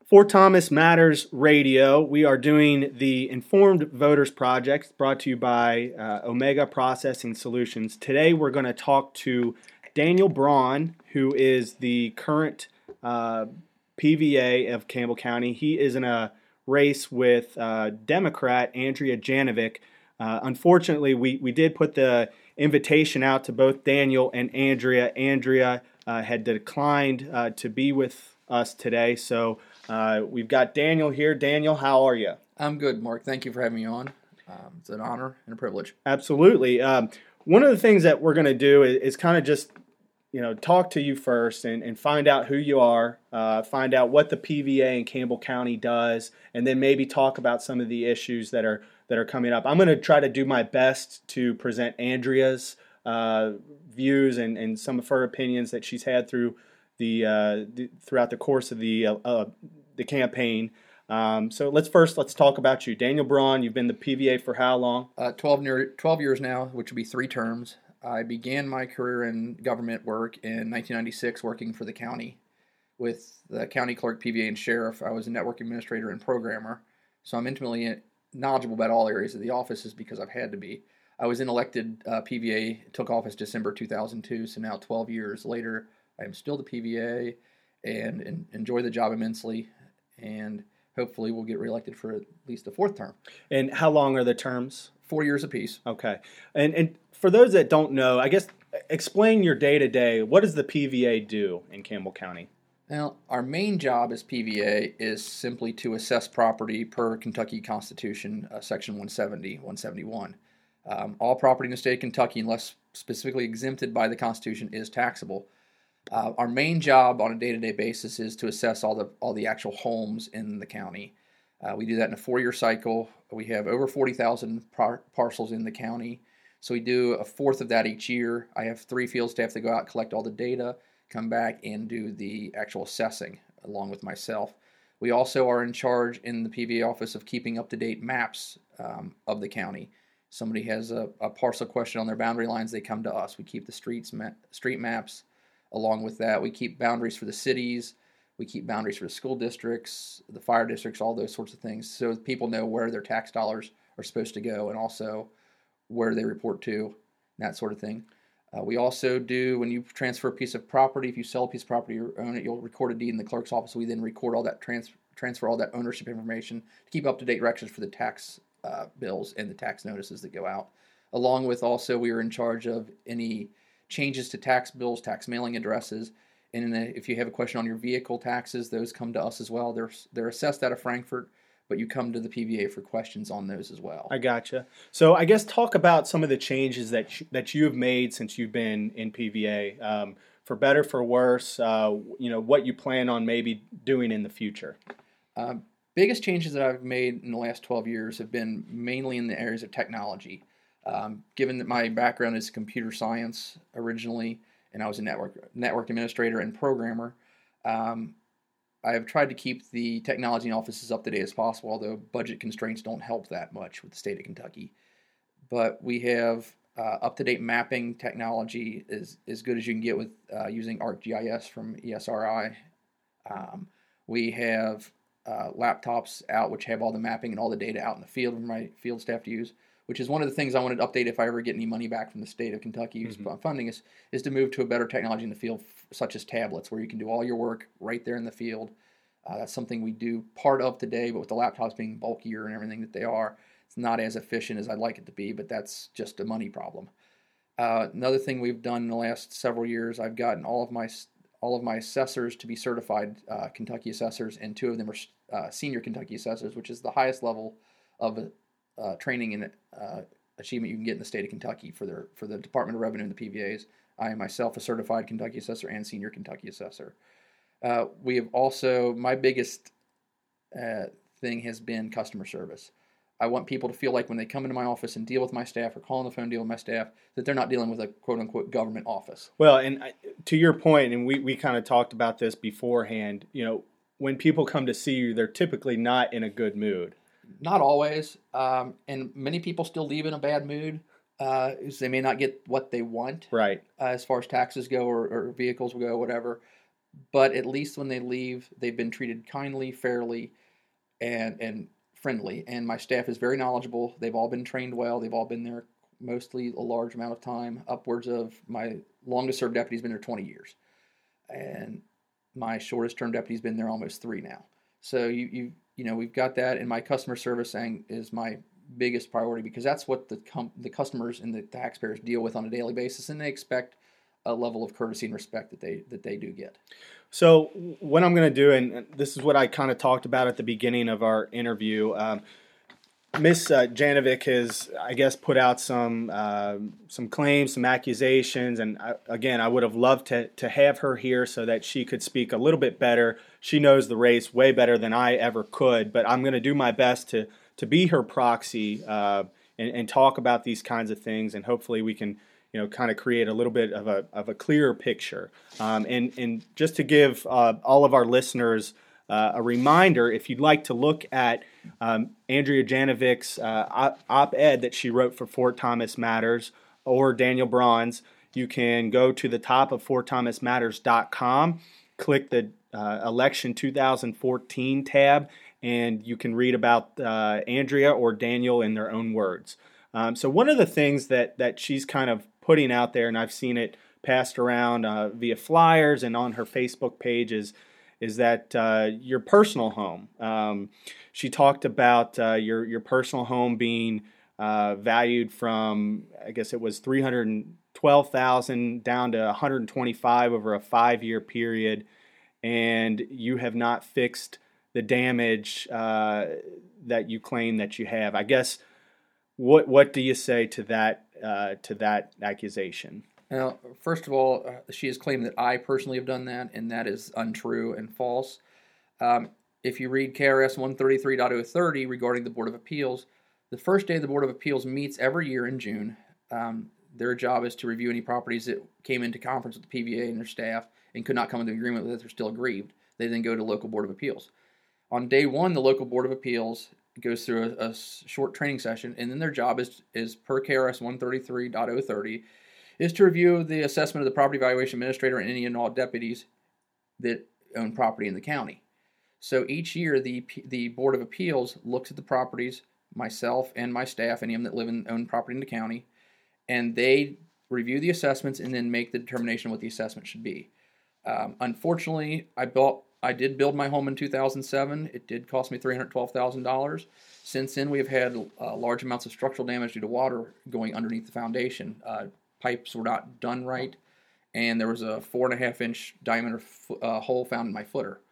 For Thomas Matters Radio, we are doing the Informed Voters Project brought to you by Omega Processing Solutions. Today we're going to talk to Daniel Braun, who is the current PVA of Campbell County. He is in a race with Democrat Andrea Janovic. Unfortunately, we did put the invitation out to both Daniel and Andrea. Andrea had declined to be with us today, so we've got Daniel here. Daniel, how are you? I'm good, Mark. Thank you for having me on. It's an honor and a privilege. Absolutely. One of the things that we're going to do is kind of just, talk to you first and find out who you are, find out what the PVA in Campbell County does, and then maybe talk about some of the issues that are coming up. I'm going to try to do my best to present Andrea's views and some of her opinions that she's had through throughout the course of the campaign. So let's talk about you. Daniel Braun, you've been the PVA for how long? 12 years now, which will be 3 terms. I began my career in government work in 1996 working for the county with the county clerk, PVA, and sheriff. I was a network administrator and programmer, so I'm intimately knowledgeable about all areas of the offices because I've had to be. I was in elected PVA, took office December 2002, so now 12 years later, I am still the PVA and enjoy the job immensely, and hopefully we'll get reelected for at least the 4th term. And how long are the terms? 4 years apiece. Okay. And for those that don't know, I guess explain your day-to-day. What does the PVA do in Campbell County? Now, our main job as PVA is simply to assess property per Kentucky Constitution, Section 170, 171. All property in the state of Kentucky, unless specifically exempted by the Constitution, is taxable. Our main job on a day-to-day basis is to assess all the actual homes in the county. We do that in a 4-year cycle. We have over 40,000 parcels in the county, so we do a fourth of that each year. I have 3 field staff that go out, collect all the data, come back and do the actual assessing along with myself. We also are in charge in the PVA office of keeping up-to-date maps of the county. Somebody has a parcel question on their boundary lines, they come to us. We keep the street maps. Along with that, we keep boundaries for the cities, we keep boundaries for the school districts, the fire districts, all those sorts of things, so people know where their tax dollars are supposed to go and also where they report to, that sort of thing. We also do, when you transfer a piece of property, if you sell a piece of property or own it, you'll record a deed in the clerk's office. We then record all that, transfer all that ownership information to keep up-to-date records for the tax bills and the tax notices that go out. Along with also, we are in charge of any changes to tax bills, tax mailing addresses, and if you have a question on your vehicle taxes, those come to us as well. They're assessed out of Frankfort, but you come to the PVA for questions on those as well. I gotcha. So I guess talk about some of the changes that you have made since you've been in PVA, for better, for worse. What you plan on maybe doing in the future. Biggest changes that I've made in the last 12 years have been mainly in the areas of technology. Given that my background is computer science originally, and I was a network administrator and programmer, I have tried to keep the technology in offices up to date as possible, although budget constraints don't help that much with the state of Kentucky. But we have up-to-date mapping technology as good as you can get with using ArcGIS from ESRI. We have laptops out which have all the mapping and all the data out in the field for my field staff to use, which is one of the things I wanted to update if I ever get any money back from the state of Kentucky funding is to move to a better technology in the field, such as tablets, where you can do all your work right there in the field. That's something we do part of today, but with the laptops being bulkier and everything that they are, it's not as efficient as I'd like it to be, but that's just a money problem. Another thing we've done in the last several years, I've gotten all of my assessors to be certified Kentucky assessors, and 2 of them are senior Kentucky assessors, which is the highest level of training and achievement you can get in the state of Kentucky for the Department of Revenue and the PVAs. I am myself a certified Kentucky assessor and senior Kentucky assessor. We have also, my biggest thing has been customer service. I want people to feel like when they come into my office and deal with my staff or call on the phone and deal with my staff, that they're not dealing with a quote-unquote government office. Well, and to your point, and we kind of talked about this beforehand, when people come to see you, they're typically not in a good mood. Not always, and many people still leave in a bad mood. They may not get what they want, right? As far as taxes go or vehicles go, whatever. but at least when they leave, they've been treated kindly, fairly, and friendly. And my staff is very knowledgeable. They've all been trained well. They've all been there mostly a large amount of time. Upwards of my longest served deputy's been there 20 years, and my shortest term deputy's been there almost 3 now. So you know, we've got that, and my customer service is my biggest priority, because that's what the customers and the taxpayers deal with on a daily basis, and they expect a level of courtesy and respect that they do get. So what I'm going to do, and this is what I kind of talked about at the beginning of our interview, Miss Janovic has, I guess, put out some claims, some accusations, and I would have loved to have her here so that she could speak a little bit better. She knows the race way better than I ever could, but I'm going to do my best to be her proxy and talk about these kinds of things, and hopefully we can, kind of create a little bit of a clearer picture. And just to give all of our listeners a reminder, if you'd like to look at Andrea Janovic's op-ed that she wrote for Fort Thomas Matters or Daniel Braun's, you can go to the top of FortThomasMatters.com, click the Election 2014 tab, and you can read about Andrea or Daniel in their own words. So one of the things that she's kind of putting out there, and I've seen it passed around via flyers and on her Facebook page, is that your personal home. She talked about your personal home being valued from, I guess it was $312,000 down to $125,000 over a 5-year period, and you have not fixed the damage that you claim that you have. I guess what do you say to that accusation? Now, first of all, she has claimed that I personally have done that, and that is untrue and false. If you read KRS 133.030 regarding the Board of Appeals, the first day the Board of Appeals meets every year in June. Their job is to review any properties that came into conference with the PVA and their staff and could not come into agreement with it. They're still aggrieved. They then go to local Board of Appeals. On day one, the local Board of Appeals goes through a short training session, and then their job is per KRS 133.030, is to review the assessment of the property valuation administrator and any and all deputies that own property in the county. So each year, the Board of Appeals looks at the properties, myself and my staff, any of them that live and own property in the county, and they review the assessments and then make the determination what the assessment should be. Unfortunately, I did build my home in 2007. It did cost me $312,000. Since then, we have had large amounts of structural damage due to water going underneath the foundation. Pipes were not done right, and there was a 4.5-inch diameter hole found in my footer.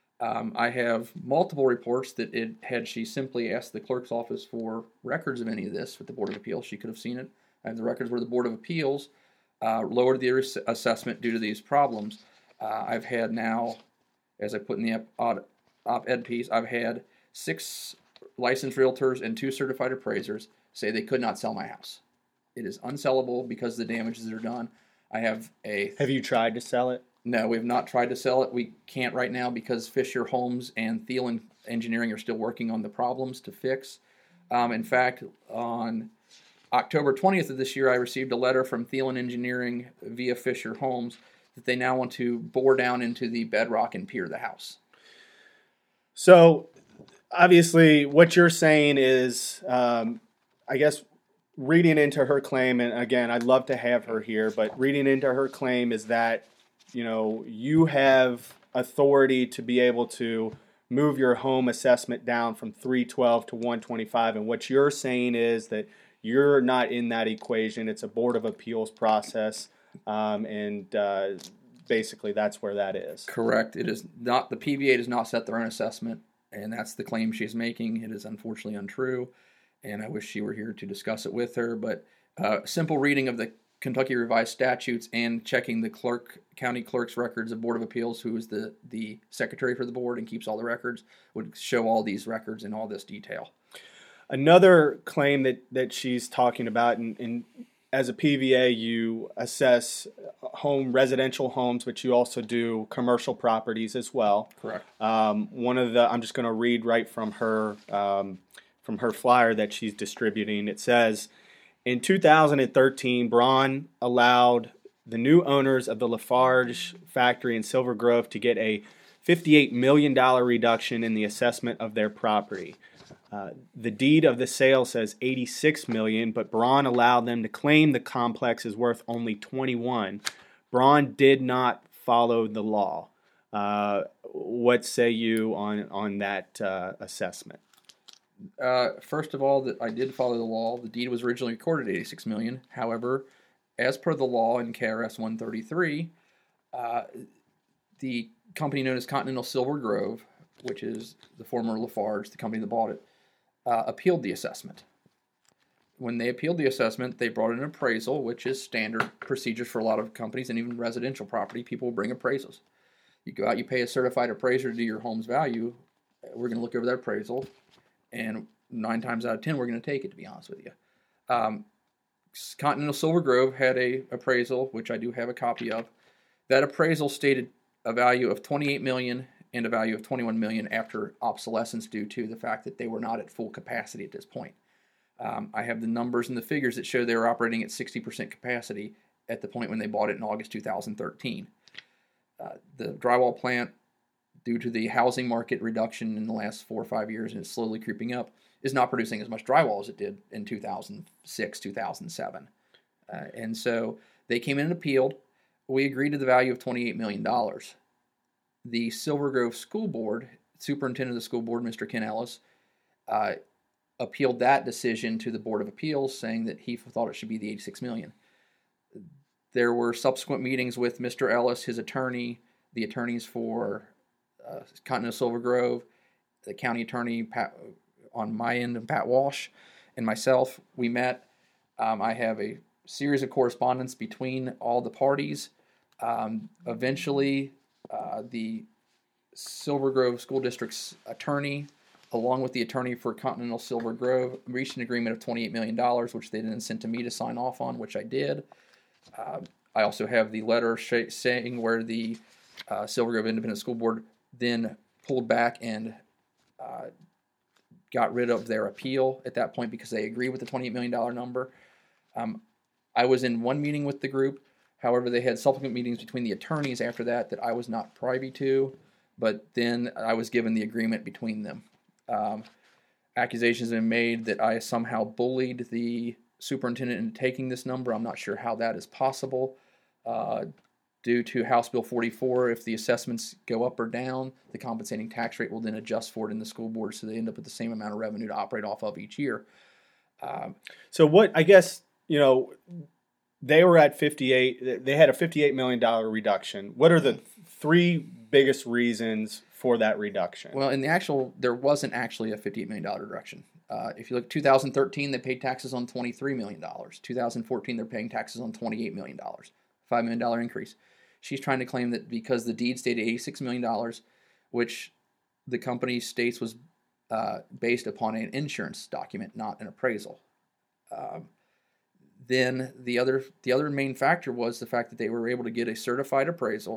I have multiple reports that had she simply asked the clerk's office for records of any of this with the Board of Appeals, she could have seen it. I have the records where the Board of Appeals lowered the assessment due to these problems. I've had now, as I put in the op-ed piece, I've had 6 licensed realtors and 2 certified appraisers say they could not sell my house. It is unsellable because of the damages that are done. Have you tried to sell it? No, we have not tried to sell it. We can't right now because Fisher Homes and Thielen Engineering are still working on the problems to fix. In fact, on October 20th of this year, I received a letter from Thielen Engineering via Fisher Homes that they now want to bore down into the bedrock and pier the house. So, obviously, what you're saying is, I guess, reading into her claim, and again, I'd love to have her here, but reading into her claim is that, you have authority to be able to move your home assessment down from 312 to 125, and what you're saying is that you're not in that equation. It's a Board of Appeals process, and basically that's where that is. Correct. It is not, the PVA does not set their own assessment, and that's the claim she's making. It is unfortunately untrue, and I wish she were here to discuss it with her, but simple reading of the Kentucky Revised Statutes and checking the county clerk's records of Board of Appeals, who is the secretary for the board and keeps all the records, would show all these records in all this detail. Another claim that she's talking about, and as a PVA, you assess residential homes, but you also do commercial properties as well. Correct. I'm just going to read right from her flyer that she's distributing. It says, in 2013, Braun allowed the new owners of the Lafarge factory in Silver Grove to get a $58 million reduction in the assessment of their property. The deed of the sale says $86 million, but Braun allowed them to claim the complex is worth only $21. Braun did not follow the law. What say you on that assessment? First of all, that I did follow the law. The deed was originally recorded at $86 million. However, as per the law in KRS 133, the company known as Continental Silver Grove, which is the former Lafarge, the company that bought it, appealed the assessment. When they appealed the assessment, they brought in an appraisal, which is standard procedures for a lot of companies and even residential property. People will bring appraisals. You go out, you pay a certified appraiser to do your home's value. We're going to look over that appraisal, and 9 times out of 10, we're going to take it, to be honest with you. Continental Silver Grove had a appraisal, which I do have a copy of. That appraisal stated a value of $28 million and a value of $21 million after obsolescence due to the fact that they were not at full capacity at this point. I have the numbers and the figures that show they were operating at 60% capacity at the point when they bought it in August 2013. The drywall plant, due to the housing market reduction in the last 4 or 5 years, and it's slowly creeping up, is not producing as much drywall as it did in 2006, 2007. And so they came in and appealed. We agreed to the value of $28 million. The Silver Grove School Board, superintendent of the school board, Mr. Ken Ellis, appealed that decision to the Board of Appeals, saying that he thought it should be the $86 million. There were subsequent meetings with Mr. Ellis, his attorney, the attorneys for Continental Silver Grove, the county attorney on my end, and Pat Walsh, and myself. We met. I have a series of correspondence between all the parties. Eventually, the Silver Grove School District's attorney, along with the attorney for Continental Silver Grove, reached an agreement of $28 million, which they then sent to me to sign off on, which I did. I also have the letter saying where the Silver Grove Independent School Board then pulled back and got rid of their appeal at that point because they agreed with the $28 million number. I was in one meeting with the group. However, they had subsequent meetings between the attorneys after that I was not privy to, but then I was given the agreement between them. Accusations have been made that I somehow bullied the superintendent into taking this number. I'm not sure how that is possible. Due to House Bill 44, if the assessments go up or down, the compensating tax rate will then adjust for it in the school board, so they end up with the same amount of revenue to operate off of each year. So what, I guess, they were at 58, they had a $58 million reduction. What are the 3 biggest reasons for that reduction? Well, there wasn't actually a $58 million reduction. If you look at 2013, they paid taxes on $23 million. 2014, they're paying taxes on $28 million. $5 million increase. She's trying to claim that because the deed stated $86 million, which the company states was based upon an insurance document, not an appraisal. Then the other main factor was the fact that they were able to get a certified appraisal,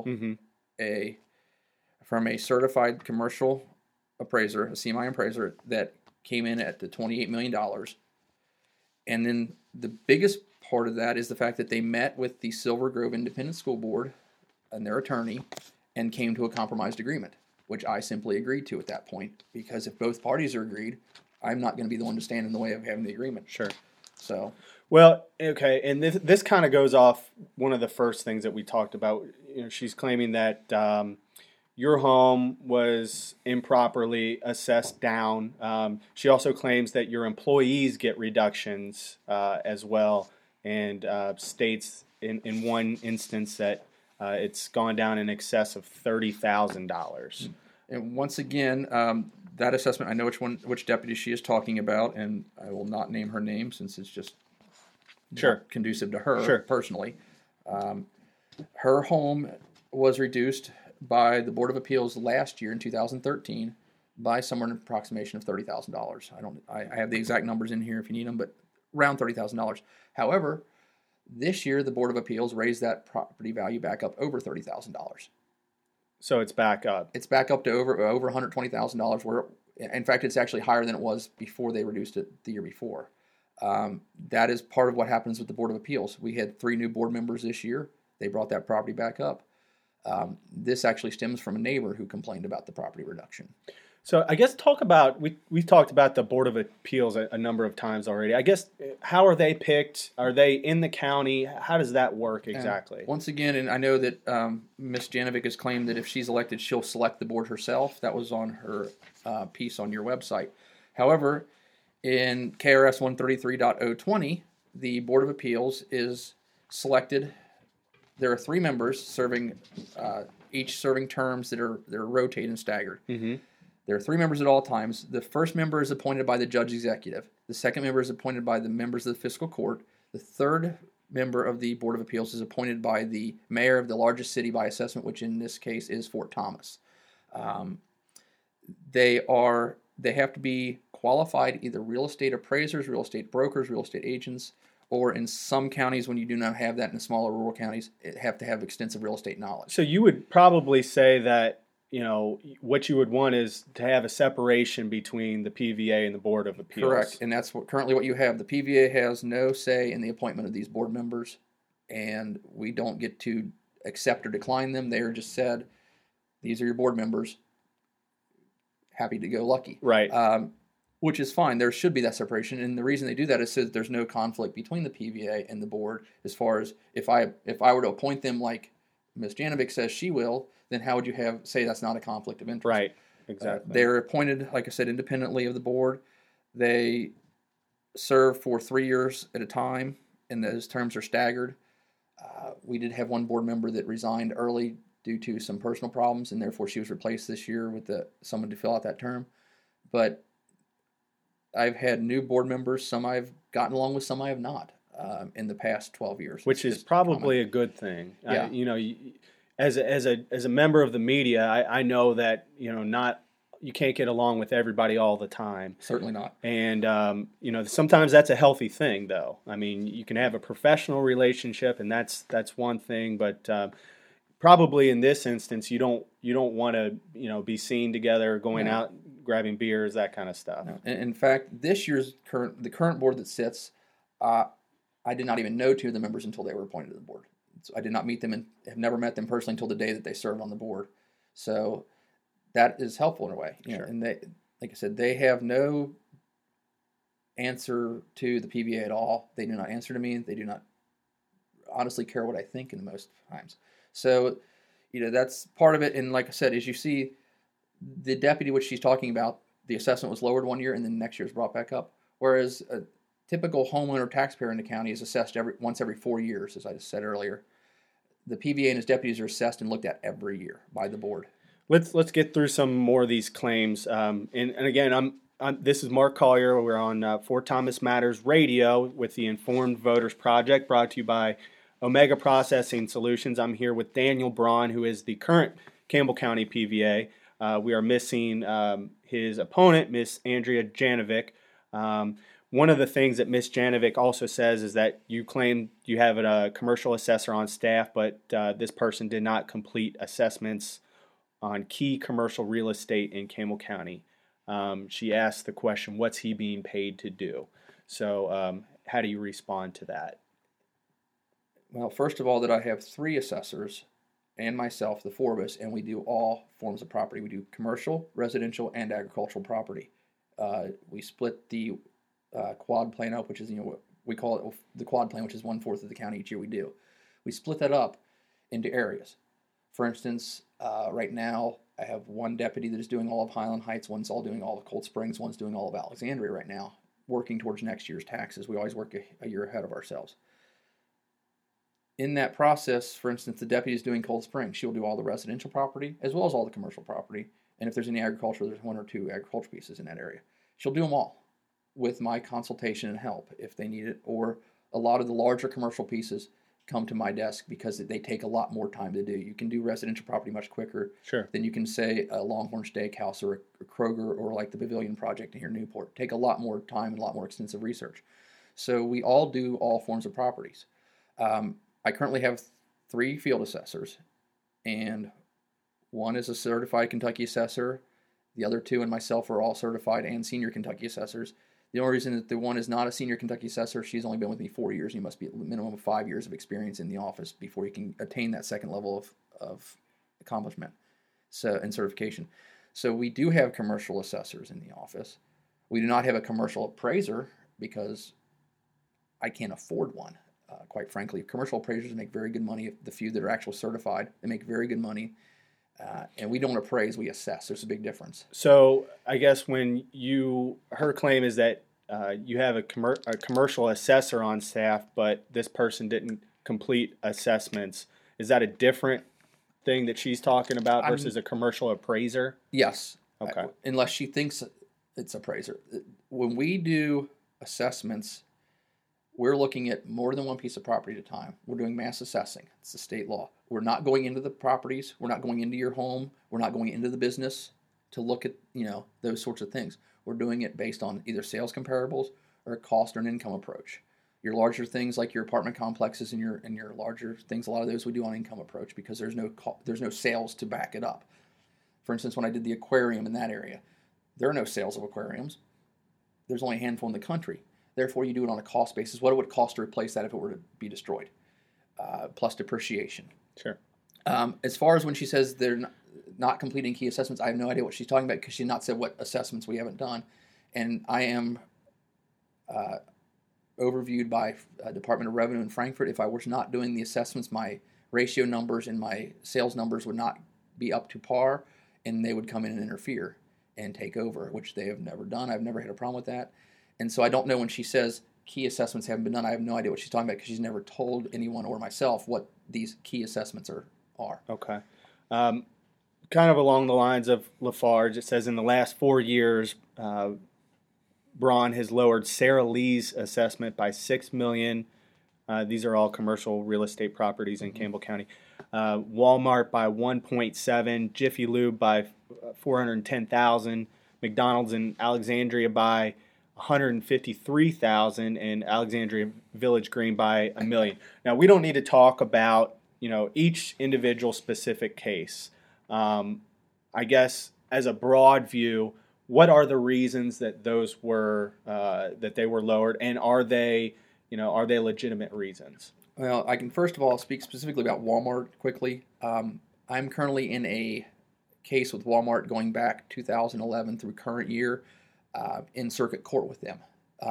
from a certified commercial appraiser, a CMI appraiser, that came in at the $28 million. And then the biggest part of that is the fact that they met with the Silver Grove Independent School Board and their attorney and came to a compromised agreement, which I simply agreed to at that point, because if both parties are agreed, I'm not going to be the one to stand in the way of having the agreement. Sure. So, well, okay, and this kind of goes off one of the first things that we talked about. She's claiming that your home was improperly assessed down. She also claims that your employees get reductions as well, and states in one instance that it's gone down in excess of $30,000. And once again, that assessment, I know which deputy she is talking about, and I will not name her name since it's just not conducive to her personally. Her home was reduced by the Board of Appeals last year in 2013 by somewhere in an approximation of $30,000. I have the exact numbers in here if you need them, but around $30,000. However, this year the Board of Appeals raised that property value back up over $30,000. So it's back up. It's back up to over $120,000. Where, in fact, it's actually higher than it was before they reduced it the year before. That is part of what happens with the Board of Appeals. We had 3 new board members this year. They brought that property back up. This actually stems from a neighbor who complained about the property reduction. So I guess we've talked about the Board of Appeals a number of times already. I guess how are they picked? Are they in the county? How does that work exactly? Once again, and I know that Ms. Janovic has claimed that if she's elected, she'll select the board herself. That was on her piece on your website. However, in KRS 133.020, the Board of Appeals is selected. There are 3 members serving, each serving terms that are rotated and staggered. Mm-hmm. There are 3 members at all times. The first member is appointed by the judge executive. The second member is appointed by the members of the fiscal court. The third member of the Board of Appeals is appointed by the mayor of the largest city by assessment, which in this case is Fort Thomas. They have to be qualified either real estate appraisers, real estate brokers, real estate agents, or in some counties, when you do not have that in the smaller rural counties, have to have extensive real estate knowledge. So you would probably say that, what you would want is to have a separation between the PVA and the Board of Appeals. Correct, and that's currently what you have. The PVA has no say in the appointment of these board members, and we don't get to accept or decline them. They are just said, these are your board members. Happy to go lucky. Right. Which is fine. There should be that separation, and the reason they do that is so that there's no conflict between the PVA and the board. As far as if I were to appoint them like Ms. Janovic says she will, then how would you say that's not a conflict of interest? Right. Exactly. They're appointed, like I said, independently of the board. They serve for 3 years at a time, and those terms are staggered. We did have one board member that resigned early due to some personal problems, and therefore she was replaced this year with someone to fill out that term. But I've had new board members. Some I've gotten along with, some I have not in the past 12 years. Which is probably a good thing. Yeah. As a member of the media, I know that you can't get along with everybody all the time. Certainly not. And sometimes that's a healthy thing, though. I mean, you can have a professional relationship, and that's one thing. But probably in this instance, you don't want to be seen together, going out, grabbing beers, that kind of stuff. No. In fact, this year's the current board that sits, I did not even know 2 of the members until they were appointed to the board. So I did not meet them and have never met them personally until the day that they served on the board. So that is helpful in a way. Sure. And they, like I said, they have no answer to the PVA at all. They do not answer to me. They do not honestly care what I think in most times. So, that's part of it. And like I said, as you see, the deputy, which she's talking about, the assessment was lowered one year and then next year is brought back up. Whereas a typical homeowner taxpayer in the county is assessed once every 4 years, as I just said earlier. The PVA and his deputies are assessed and looked at every year by the board. Let's get through some more of these claims. And again, this is Mark Collier. We're on Fort Thomas Matters Radio with the Informed Voters Project, brought to you by Omega Processing Solutions. I'm here with Daniel Braun, who is the current Campbell County PVA. We are missing his opponent, Miss Andrea Janovic. One of the things that Miss Janovic also says is that you claim you have a commercial assessor on staff, but this person did not complete assessments on key commercial real estate in Campbell County. She asked the question, what's he being paid to do? So how do you respond to that? Well, first of all, that I have 3 assessors and myself, the 4 of us, and we do all forms of property. We do commercial, residential, and agricultural property. We split the quad plan up, which is, we call it the quad plan, which is 1/4 of the county each year we do. We split that up into areas. For instance, right now I have one deputy that is doing all of Highland Heights, one's doing all of Cold Springs, one's doing all of Alexandria right now, working towards next year's taxes. We always work a year ahead of ourselves. In that process, for instance, the deputy is doing Cold Springs. She'll do all the residential property as well as all the commercial property. And if there's any agriculture, there's 1 or 2 agriculture pieces in that area. She'll do them all with my consultation and help if they need it. Or a lot of the larger commercial pieces come to my desk because they take a lot more time to do. You can do residential property much quicker than you can say a Longhorn Steakhouse or a Kroger or like the Pavilion Project here in Newport. Take a lot more time and a lot more extensive research. So we all do all forms of properties. I currently have 3 field assessors, and one is a certified Kentucky assessor. The other 2 and myself are all certified and senior Kentucky assessors. The only reason that the one is not a senior Kentucky assessor, she's only been with me 4 years. You must be a minimum of 5 years of experience in the office before you can attain that second level of accomplishment and certification. So we do have commercial assessors in the office. We do not have a commercial appraiser because I can't afford one. Quite frankly, commercial appraisers make very good money. The few that are actually certified, they make very good money. And we don't appraise, we assess. There's a big difference. So I guess her claim is that you have a commercial assessor on staff, but this person didn't complete assessments. Is that a different thing that she's talking about versus a commercial appraiser? Yes. Okay. Unless she thinks it's appraiser. When we do assessments, we're looking at more than one piece of property at a time. We're doing mass assessing. It's the state law. We're not going into the properties. We're not going into your home. We're not going into the business to look at, those sorts of things. We're doing it based on either sales comparables or a cost or an income approach. Your larger things like your apartment complexes and your larger things, a lot of those we do on income approach because there's no sales to back it up. For instance, when I did the aquarium in that area, there are no sales of aquariums. There's only a handful in the country. Therefore, you do it on a cost basis. What it would cost to replace that if it were to be destroyed, plus depreciation. Sure. As far as when she says they're not completing key assessments, I have no idea what she's talking about because she's not said what assessments we haven't done. And I am overviewed by Department of Revenue in Frankfurt. If I was not doing the assessments, my ratio numbers and my sales numbers would not be up to par, and they would come in and interfere and take over, which they have never done. I've never had a problem with that. And so I don't know when she says key assessments haven't been done. I have no idea what she's talking about because she's never told anyone or myself what these key assessments are. Okay. Kind of along the lines of Lafarge, it says in the last 4 years, Braun has lowered Sara Lee's assessment by $6 million. These are all commercial real estate properties in Campbell County. Walmart by 1.7, Jiffy Lube by 410,000, McDonald's in Alexandria by 153,000, and Alexandria Village Green by $1 million. Now we don't need to talk about each individual specific case. I guess as a broad view, what are the reasons that those were that they were lowered, and are they legitimate reasons? Well, I can first of all speak specifically about Walmart quickly. I'm currently in a case with Walmart going back 2011 through current year in circuit court with them.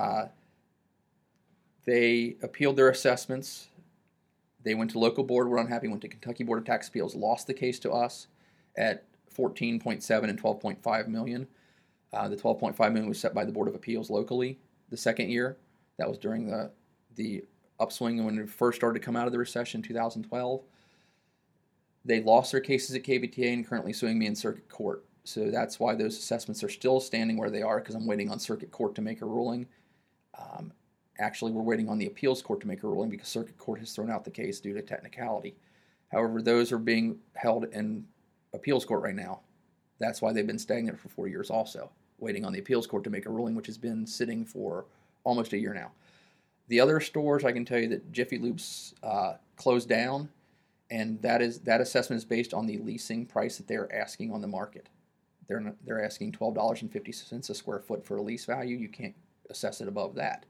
They appealed their assessments. They went to local board, were unhappy, went to Kentucky Board of Tax Appeals, lost the case to us at 14.7 and 12.5 million. The 12.5 million was set by the Board of Appeals locally the second year. That was during the upswing when it first started to come out of the recession in 2012. They lost their cases at KVTA and currently suing me in circuit court. So that's why those assessments are still standing where they are, because I'm waiting on circuit court to make a ruling. Actually, we're waiting on the appeals court to make a ruling because circuit court has thrown out the case due to technicality. However, those are being held in appeals court right now. That's why they've been stagnant for 4 years also, waiting on the appeals court to make a ruling, which has been sitting for almost a year now. The other stores, I can tell you that Jiffy Lube's closed down, and that assessment is based on the leasing price that they're asking on the market. They're asking $12.50 a square foot for a lease value. You can't assess it above that.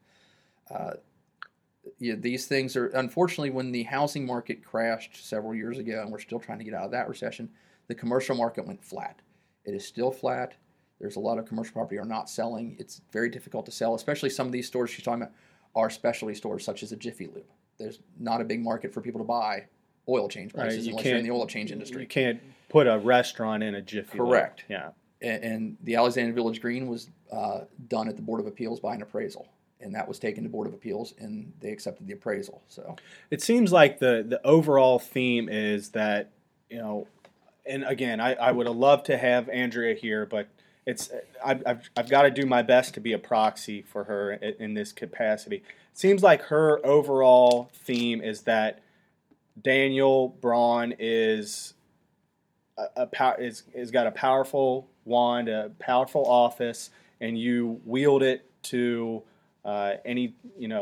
These things are, unfortunately, when the housing market crashed several years ago, and we're still trying to get out of that recession, the commercial market went flat. It is still flat. There's a lot of commercial property are not selling. It's very difficult to sell, especially some of these stores she's talking about are specialty stores such as a Jiffy Lube. There's not a big market for people to buy oil change prices unless you're in the oil change industry. You can't put a restaurant in a Jiffy Lube. Correct. Yeah. And the Alexandria Village Green was done at the Board of Appeals by an appraisal. And that was taken to Board of Appeals, and they accepted the appraisal. So it seems like the overall theme is that, and again, I would have loved to have Andrea here, but I've got to do my best to be a proxy for her in this capacity. It seems like her overall theme is that Daniel Braun is got a powerful wand, a powerful office, and you wield it to any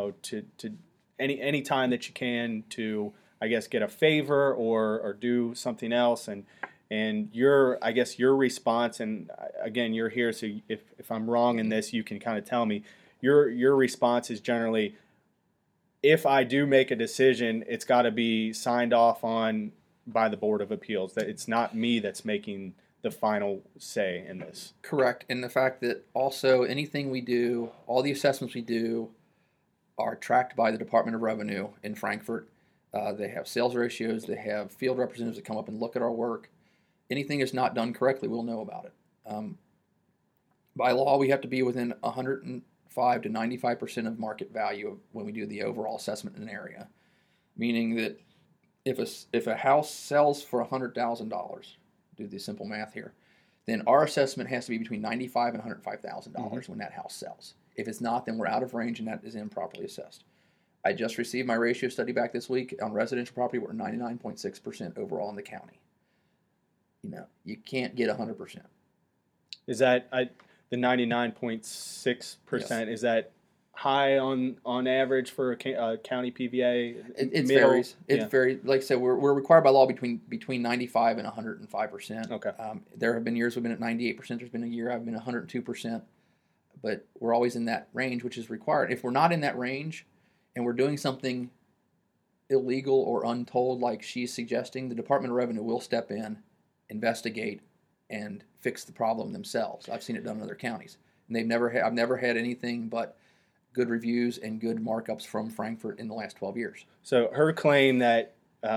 time that you can to, I guess, get a favor or do something else, and your response, and again, you're here, so if I'm wrong in this, you can kind of tell me. your response is generally, if I do make a decision, it's got to be signed off on by the Board of Appeals. That it's not me that's making the final say in this. Correct. And the fact that also anything we do, all the assessments we do are tracked by the Department of Revenue in Frankfort. They have sales ratios. They have field representatives that come up and look at our work. Anything that's not done correctly, we'll know about it. By law, we have to be within 105 to 95% of market value when we do the overall assessment in an area. Meaning that if a house sells for $100,000, do the simple math here, then our assessment has to be between $95,000 and $105,000 when that house sells. If it's not, then we're out of range and that is improperly assessed. I just received my ratio study back this week on residential property. We're 99.6% overall in the county. You can't get 100%. Is that the 99.6%? Yes. Is that high on average for a county PVA? It varies. It varies. Like I said, we're required by law between 95 and 105%. Okay. There have been years we've been at 98%. There's been a year I've been 102%. But we're always in that range, which is required. If we're not in that range and we're doing something illegal or untold like she's suggesting, the Department of Revenue will step in, investigate, and fix the problem themselves. I've seen it done in other counties. And I've never had anything but good reviews and good markups from Frankfort in the last 12 years. So her claim that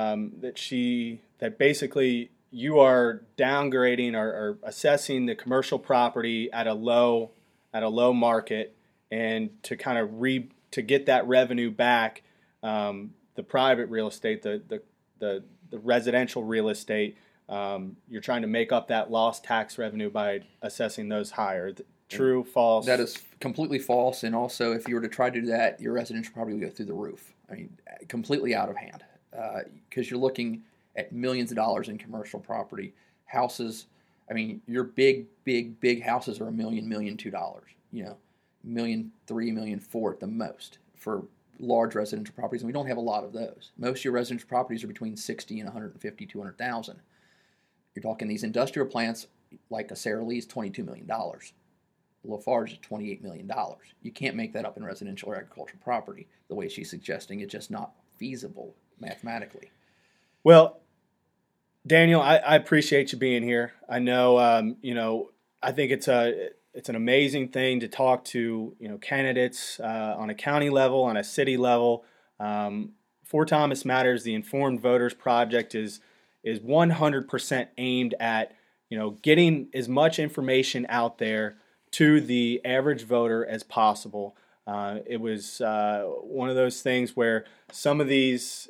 basically you are downgrading or assessing the commercial property at a low market, and to kind of to get that revenue back, the private real estate, the residential real estate, you're trying to make up that lost tax revenue by assessing those higher. True, false? That is completely false. And also, if you were to try to do that, your residential property would go through the roof. I mean, completely out of hand. Because you're looking at millions of dollars in commercial property. Houses, I mean, your big houses are $1 million, $1.2 million. $1.3 million, $1.4 million at the most for large residential properties. And we don't have a lot of those. Most of your residential properties are between $60,000 and $150,000, $200,000. You're talking these industrial plants like a Sara Lee's $22 million. Lafarge is $28 million. You can't make that up in residential or agricultural property the way she's suggesting. It's just not feasible mathematically. Well, Daniel, I appreciate you being here. I know, I think it's an amazing thing to talk to, candidates on a county level, on a city level. Fort Thomas Matters, the Informed Voters Project is 100% aimed at, getting as much information out there to the average voter as possible. It was one of those things where some of these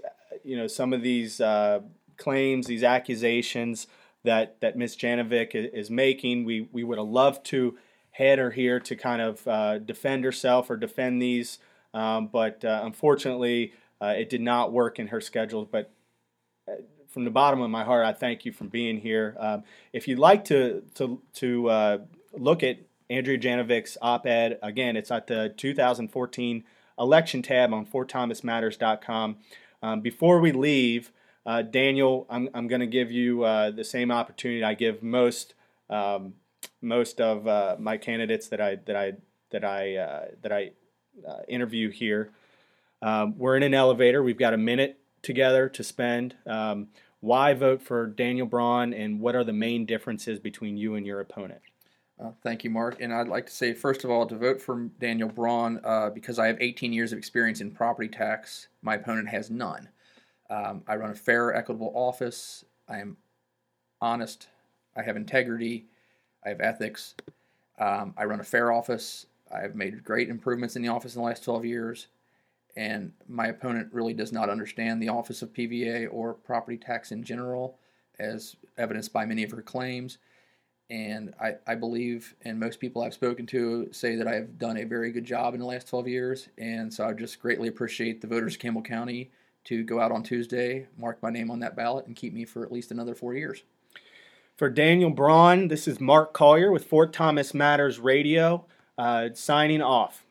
claims, these accusations that Ms. Janovic is making, we would have loved to had her here to kind of defend herself or defend these, but unfortunately it did not work in her schedule. But from the bottom of my heart, I thank you for being here. If you'd like to look at Andrea Janovic's op-ed, again, it's at the 2014 election tab on FortThomasMatters.com. Before we leave, Daniel, I'm going to give you the same opportunity I give most of my candidates that I interview here. We're in an elevator. We've got a minute together to spend. Why vote for Daniel Braun, and what are the main differences between you and your opponent? Thank you, Mark. And I'd like to say, first of all, to vote for Daniel Braun because I have 18 years of experience in property tax. My opponent has none. I run a fair, equitable office. I am honest. I have integrity. I have ethics. I run a fair office. I have made great improvements in the office in the last 12 years. And my opponent really does not understand the office of PVA or property tax in general, as evidenced by many of her claims. And I believe, and most people I've spoken to say that I have done a very good job in the last 12 years. And so I just greatly appreciate the voters of Campbell County to go out on Tuesday, mark my name on that ballot, and keep me for at least another 4 years. For Daniel Braun, this is Mark Collier with Fort Thomas Matters Radio, signing off.